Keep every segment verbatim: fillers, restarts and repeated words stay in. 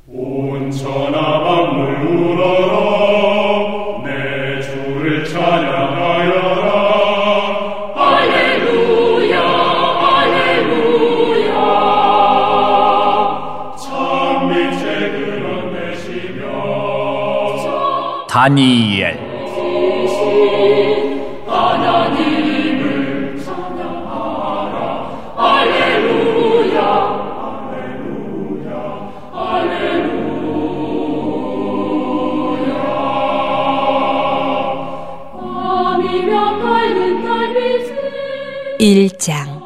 온 천하 만물 울어라 내 주를 찬양하여라 할렐루야 할렐루야 참 빛의 그런 되시며 다니엘 하나님을 찬양하라 할렐루야 할렐루야 할렐루야 밤이면 밝은 달빛이 일 장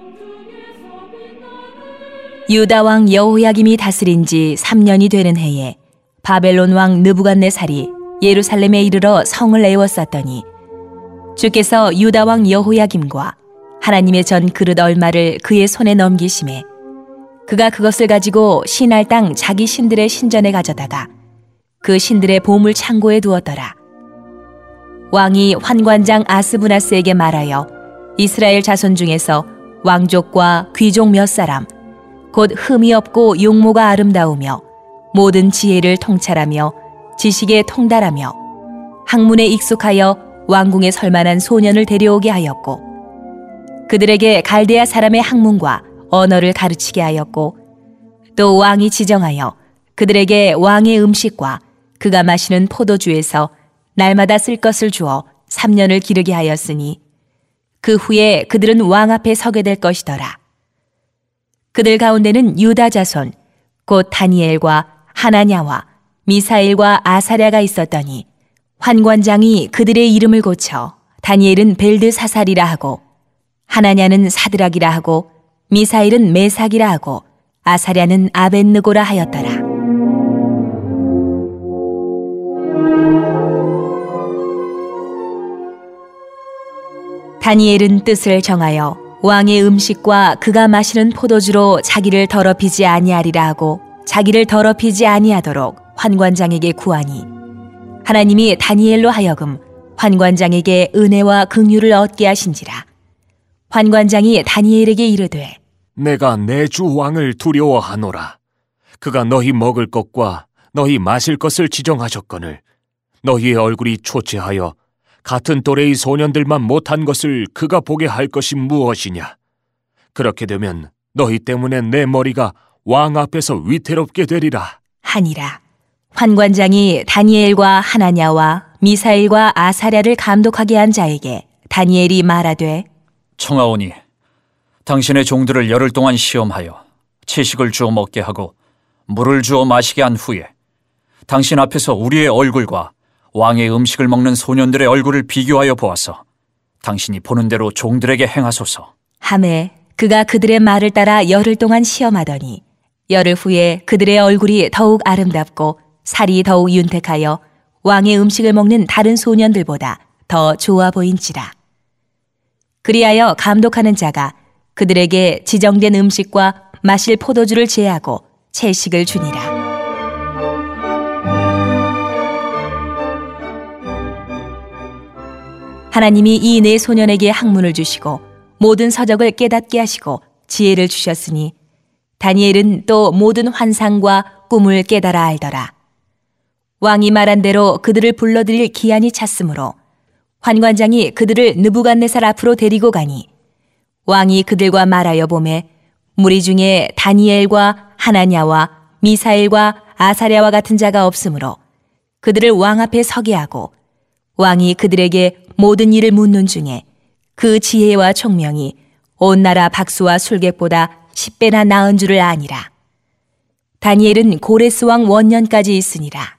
유다 왕 여호야김이 다스린 지 삼 년이 되는 해에 바벨론 왕 느부갓네살이 예루살렘에 이르러 성을 에워쌌더니 주께서 유다 왕 여호야김과 하나님의 전 그릇 얼마를 그의 손에 넘기심에 그가 그것을 가지고 시날 땅 자기 신들의 신전에 가져다가 그 신들의 보물 창고에 두었더라. 왕이 환관장 아스부나스에게 말하여 이스라엘 자손 중에서 왕족과 귀족 몇 사람 곧 흠이 없고 용모가 아름다우며 모든 지혜를 통찰하며 지식에 통달하며 학문에 익숙하여 왕궁에 설만한 소년을 데려오게 하였고 그들에게 갈대아 사람의 학문과 언어를 가르치게 하였고 또 왕이 지정하여 그들에게 왕의 음식과 그가 마시는 포도주에서 날마다 쓸 것을 주어 삼 년을 기르게 하였으니 그 후에 그들은 왕 앞에 서게 될 것이더라. 그들 가운데는 유다 자손 곧 다니엘과 하나냐와 미사엘과 아사랴가 있었더니 환관장이 그들의 이름을 고쳐 다니엘은 벨드사살이라 하고 하나냐는 사드락이라 하고 미사엘은 메삭이라 하고 아사랴는 아벳느고라 하였더라. 다니엘은 뜻을 정하여 왕의 음식과 그가 마시는 포도주로 자기를 더럽히지 아니하리라 하고 자기를 더럽히지 아니하도록 환관장에게 구하니 하나님이 다니엘로 하여금 환관장에게 은혜와 긍휼을 얻게 하신지라. 환관장이 다니엘에게 이르되 내가 내 주 왕을 두려워하노라. 그가 너희 먹을 것과 너희 마실 것을 지정하셨거늘 너희의 얼굴이 초췌하여 같은 또래의 소년들만 못한 것을 그가 보게 할 것이 무엇이냐. 그렇게 되면 너희 때문에 내 머리가 왕 앞에서 위태롭게 되리라 하니라. 환관장이 다니엘과 하나냐와 미사엘과 아사랴를 감독하게 한 자에게 다니엘이 말하되 청하오니 당신의 종들을 열흘 동안 시험하여 채식을 주어 먹게 하고 물을 주어 마시게 한 후에 당신 앞에서 우리의 얼굴과 왕의 음식을 먹는 소년들의 얼굴을 비교하여 보아서 당신이 보는 대로 종들에게 행하소서 하매 그가 그들의 말을 따라 열흘 동안 시험하더니 열흘 후에 그들의 얼굴이 더욱 아름답고 살이 더욱 윤택하여 왕의 음식을 먹는 다른 소년들보다 더 좋아 보인지라. 그리하여 감독하는 자가 그들에게 지정된 음식과 마실 포도주를 제하고 채식을 주니라. 하나님이 이 네 소년에게 학문을 주시고 모든 서적을 깨닫게 하시고 지혜를 주셨으니 다니엘은 또 모든 환상과 꿈을 깨달아 알더라. 왕이 말한 대로 그들을 불러들일 기한이 찼으므로 환관장이 그들을 느부갓네살 앞으로 데리고 가니 왕이 그들과 말하여 보매 무리 중에 다니엘과 하나냐와 미사엘과 아사랴와 같은 자가 없으므로 그들을 왕 앞에 서게 하고 왕이 그들에게 모든 일을 묻는 중에 그 지혜와 총명이 온 나라 박수와 술객보다 십 배나 나은 줄을 아니라. 다니엘은 고레스 왕 원년까지 있으니라.